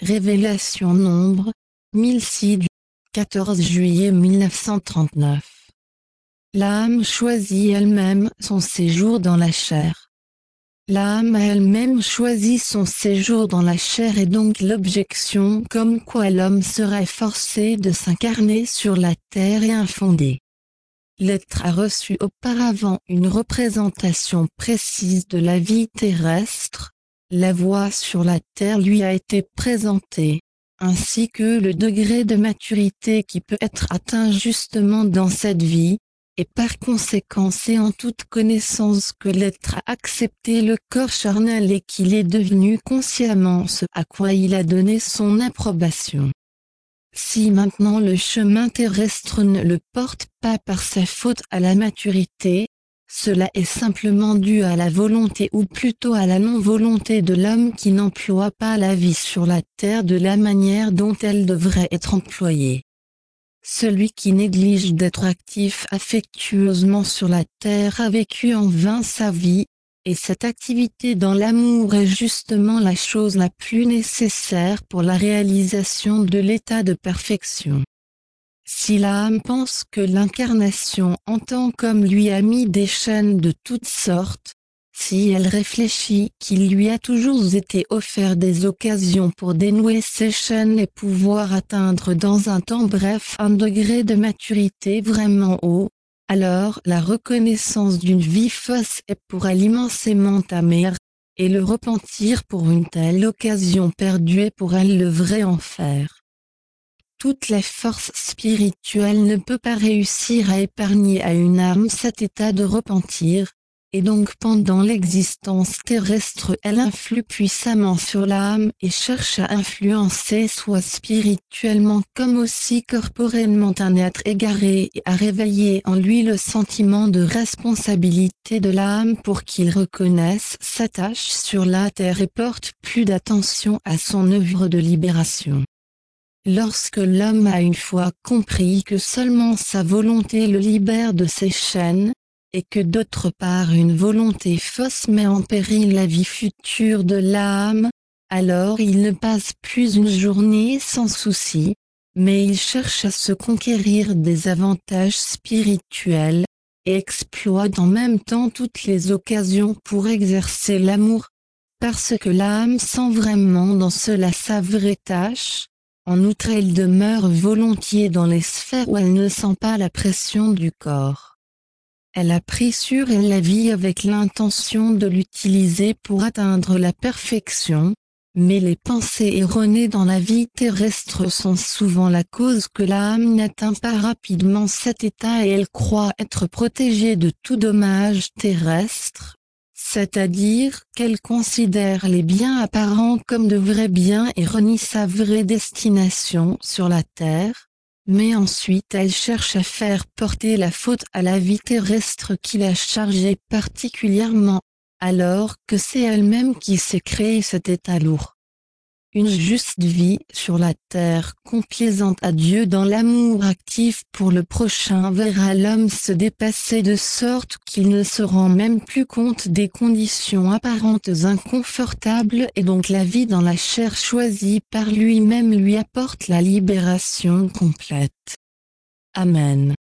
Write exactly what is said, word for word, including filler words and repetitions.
Révélation Nombre, mille six du quatorze juillet mille neuf cent trente-neuf. L'âme choisit elle-même son séjour dans la chair. L'âme a elle-même choisi son séjour dans la chair et donc l'objection comme quoi l'homme serait forcé de s'incarner sur la terre est infondée. L'être a reçu auparavant une représentation précise de la vie terrestre, la voie sur la terre lui a été présentée, ainsi que le degré de maturité qui peut être atteint justement dans cette vie, et par conséquent c'est en toute connaissance que l'être a accepté le corps charnel et qu'il est devenu consciemment ce à quoi il a donné son approbation. Si maintenant le chemin terrestre ne le porte pas par sa faute à la maturité, cela est simplement dû à la volonté ou plutôt à la non-volonté de l'homme qui n'emploie pas la vie sur la terre de la manière dont elle devrait être employée. Celui qui néglige d'être actif affectueusement sur la terre a vécu en vain sa vie, et cette activité dans l'amour est justement la chose la plus nécessaire pour la réalisation de l'état de perfection. Si l'âme pense que l'incarnation entend comme lui a mis des chaînes de toutes sortes, si elle réfléchit qu'il lui a toujours été offert des occasions pour dénouer ces chaînes et pouvoir atteindre dans un temps bref un degré de maturité vraiment haut, alors la reconnaissance d'une vie fausse est pour elle immensément amère, et le repentir pour une telle occasion perdue est pour elle le vrai enfer. Toute la force spirituelle ne peut pas réussir à épargner à une âme cet état de repentir, et donc pendant l'existence terrestre elle influe puissamment sur l'âme et cherche à influencer soit spirituellement comme aussi corporellement un être égaré et à réveiller en lui le sentiment de responsabilité de l'âme pour qu'il reconnaisse sa tâche sur la terre et porte plus d'attention à son œuvre de libération. Lorsque l'homme a une fois compris que seulement sa volonté le libère de ses chaînes, et que d'autre part une volonté fausse met en péril la vie future de l'âme, alors il ne passe plus une journée sans souci, mais il cherche à se conquérir des avantages spirituels, et exploite en même temps toutes les occasions pour exercer l'amour, parce que l'âme sent vraiment dans cela sa vraie tâche. En outre, elle demeure volontiers dans les sphères où elle ne sent pas la pression du corps. Elle a pris sur elle la vie avec l'intention de l'utiliser pour atteindre la perfection, mais les pensées erronées dans la vie terrestre sont souvent la cause que l'âme n'atteint pas rapidement cet état et elle croit être protégée de tout dommage terrestre, c'est-à-dire qu'elle considère les biens apparents comme de vrais biens et renie sa vraie destination sur la terre. Mais ensuite elle cherche à faire porter la faute à la vie terrestre qui l'a chargée particulièrement, alors que c'est elle-même qui s'est créé cet état lourd. Une juste vie sur la terre complaisante à Dieu dans l'amour actif pour le prochain verra l'homme se dépasser de sorte qu'il ne se rend même plus compte des conditions apparentes inconfortables et donc la vie dans la chair choisie par lui-même lui apporte la libération complète. Amen.